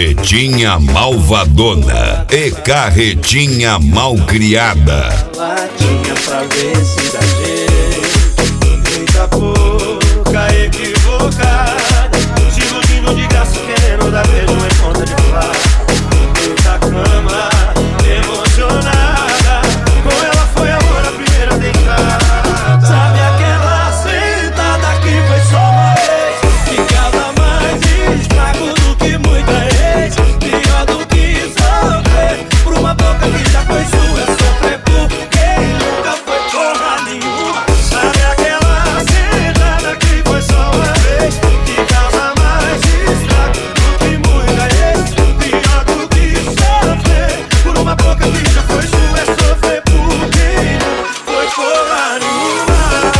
Carretinha malvadona e carretinha malcriada. Latinha pra ver se dá jeito. Muita boca equivocada, se iludindo de graça, querendo dar beijo em ponta de faca. Muita cama emocionada, com ela foi amor a primeira deitada. Sabe aquela sentada que foi só uma vez, que causa mais estrago do que muita ex. Pior do que sofrer por uma boca que já foi sua, sofrer por quem nunca foi porra nenhuma. Sabe aquela sentada que foi só uma vez, que causa mais estrago do que muita ex. Pior do que sofrer por uma boca que já foi sua, é sofrer por quem nunca foi porra nenhuma.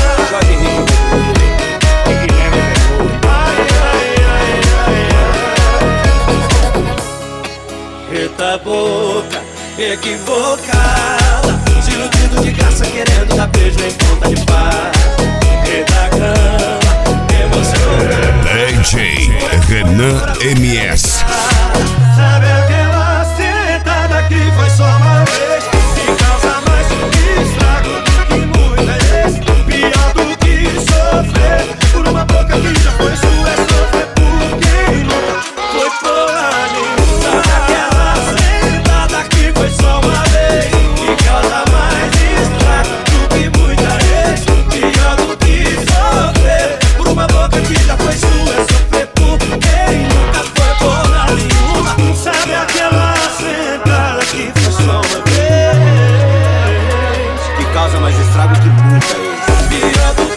Eita boca equivocada, se iludindo de graça, querendo dar beijo em ponta de faca. Eita cama emocionada, DJ Renan MS. sabe aquela sentada que foi só uma vez, que causa mais estrago do que muita vez. Pior do que sofrer por uma boca que já foi sua, é sofrer por quem nunca foi porra nenhuma. Sabe aquela sentada que foi só uma vez, que causa mais estrago do que muita vez. Pior do que sofrer por uma boca que já foi sua, é sofrer por quem nunca foi porra nenhuma. Sabe aquela sentada que foi só uma vez, que causa mais estrago que muita vez. Pior do